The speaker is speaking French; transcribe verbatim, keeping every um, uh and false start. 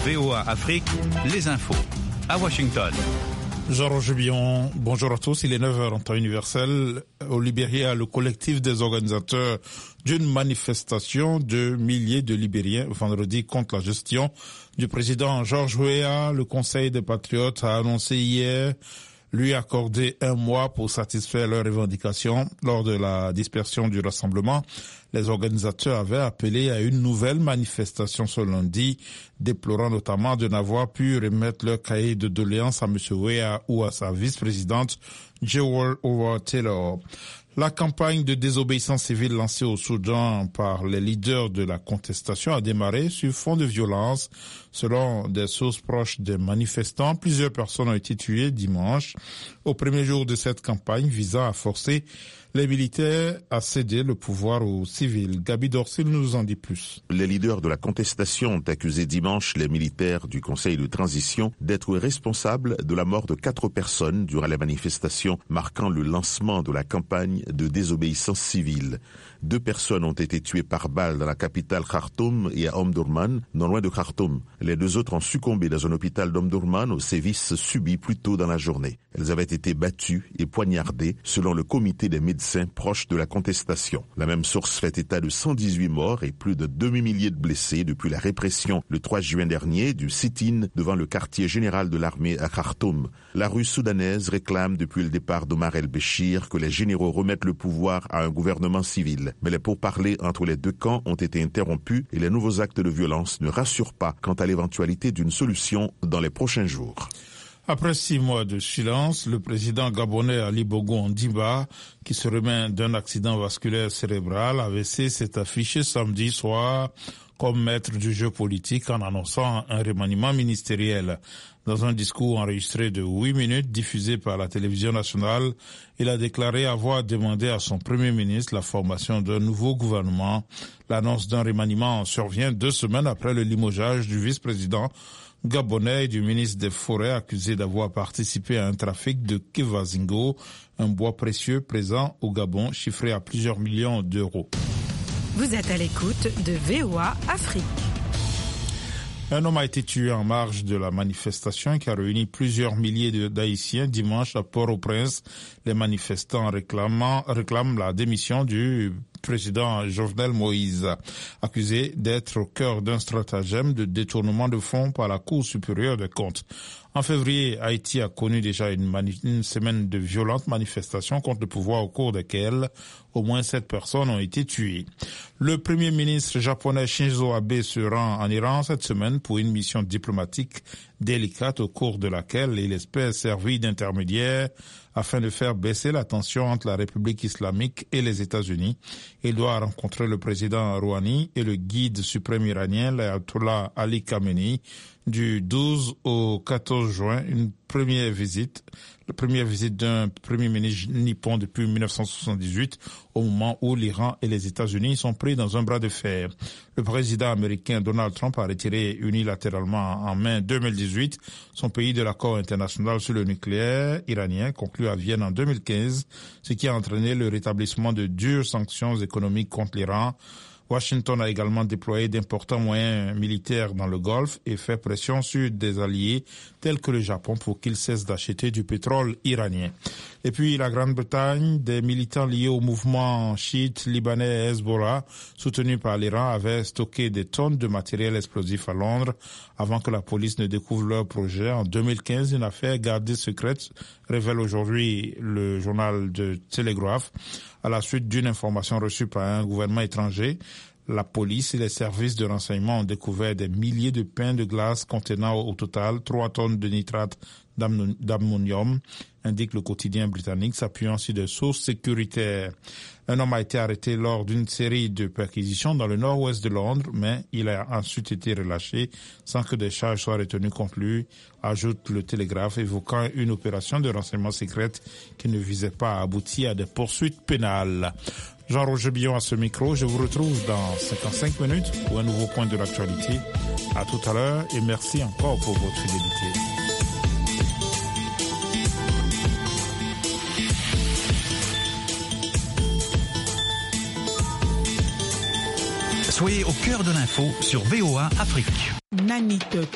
V O A Afrique, les infos. À Washington. Jean-Roger Billon, bonjour à tous. Il est neuf heures en temps universel. Au Libéria, le collectif des organisateurs d'une manifestation de milliers de Libériens vendredi contre la gestion du président George Weah. Le Conseil des Patriotes a annoncé hier lui accorder un mois pour satisfaire leurs revendications. Lors de la dispersion du rassemblement, les organisateurs avaient appelé à une nouvelle manifestation ce lundi, déplorant notamment de n'avoir pu remettre leur cahier de doléances à M. Weah ou à sa vice-présidente Jewel Howard-Taylor. La campagne de désobéissance civile lancée au Soudan par les leaders de la contestation a démarré sur fond de violence. Selon des sources proches des manifestants, plusieurs personnes ont été tuées dimanche, au premier jour de cette campagne visant à forcer les militaires à céder le pouvoir aux civils. Gabi Dorsil nous en dit plus. Les leaders de la contestation ont accusé dimanche les militaires du Conseil de transition d'être responsables de la mort de quatre personnes durant les manifestations marquant le lancement de la campagne de désobéissance civile. Deux personnes ont été tuées par balle dans la capitale Khartoum et à Omdurman, non loin de Khartoum. Les deux autres ont succombé dans un hôpital d'Omdurman aux sévices subis plus tôt dans la journée. Elles avaient été battues et poignardées selon le comité des médecins proches de la contestation. La même source fait état de cent dix-huit morts et plus de demi-millier de blessés depuis la répression le trois juin dernier du sit-in devant le quartier général de l'armée à Khartoum. La rue soudanaise réclame depuis le départ d'Omar el-Béchir que les généraux remettent le pouvoir à un gouvernement civil. Mais les pourparlers entre les deux camps ont été interrompus et les nouveaux actes de violence ne rassurent pas quant à l'éventualité d'une solution dans les prochains jours. Après six mois de silence, le président gabonais Ali Bongo Ondimba, qui se remet d'un accident vasculaire cérébral, A V C, s'est affiché samedi soir comme maître du jeu politique en annonçant un remaniement ministériel. Dans un discours enregistré de huit minutes diffusé par la télévision nationale, il a déclaré avoir demandé à son premier ministre la formation d'un nouveau gouvernement. L'annonce d'un remaniement survient deux semaines après le limogeage du vice-président gabonais et du ministre des Forêts accusé d'avoir participé à un trafic de Kevazingo, un bois précieux présent au Gabon chiffré à plusieurs millions d'euros. Vous êtes à l'écoute de V O A Afrique. Un homme a été tué en marge de la manifestation qui a réuni plusieurs milliers d'Haïtiens dimanche à Port-au-Prince. Les manifestants réclamant, réclament la démission du président Jovenel Moïse, accusé d'être au cœur d'un stratagème de détournement de fonds par la Cour supérieure des comptes. En février, Haïti a connu déjà une, mani- une semaine de violentes manifestations contre le pouvoir au cours desquelles au moins sept personnes ont été tuées. Le premier ministre japonais Shinzo Abe se rend en Iran cette semaine pour une mission diplomatique délicate au cours de laquelle il espère servir d'intermédiaire afin de faire baisser la tension entre la République islamique et les États-Unis. Il doit rencontrer le président Rouhani et le guide suprême iranien, l'ayatollah Ali Khamenei, du douze au quatorze juin, une première visite, la première visite d'un premier ministre nippon depuis mille neuf cent soixante-dix-huit, au moment où l'Iran et les États-Unis sont pris dans un bras de fer. Le président américain Donald Trump a retiré unilatéralement en mai deux mille dix-huit son pays de l'accord international sur le nucléaire iranien conclu à Vienne en deux mille quinze, ce qui a entraîné le rétablissement de dures sanctions économiques contre l'Iran. Washington a également déployé d'importants moyens militaires dans le Golfe et fait pression sur des alliés tels que le Japon pour qu'ils cessent d'acheter du pétrole iranien. Et puis la Grande-Bretagne, des militants liés au mouvement chiite libanais Hezbollah, soutenu par l'Iran, avaient stocké des tonnes de matériel explosif à Londres avant que la police ne découvre leur projet. En deux mille quinze, une affaire gardée secrète, révèle aujourd'hui le journal de Telegraph, à la suite d'une information reçue par un gouvernement étranger. La police et les services de renseignement ont découvert des milliers de pains de glace contenant au total trois tonnes de nitrate d'ammonium, indique le quotidien britannique, s'appuyant sur des sources sécuritaires. Un homme a été arrêté lors d'une série de perquisitions dans le nord-ouest de Londres, mais il a ensuite été relâché sans que des charges soient retenues contre lui, ajoute le Télégraphe, évoquant une opération de renseignement secrète qui ne visait pas à aboutir à des poursuites pénales. Jean-Roger Billon à ce micro. Je vous retrouve dans cinquante-cinq minutes pour un nouveau point de l'actualité. À tout à l'heure et merci encore pour votre fidélité. Soyez au cœur de l'info sur V O A Afrique. Nanit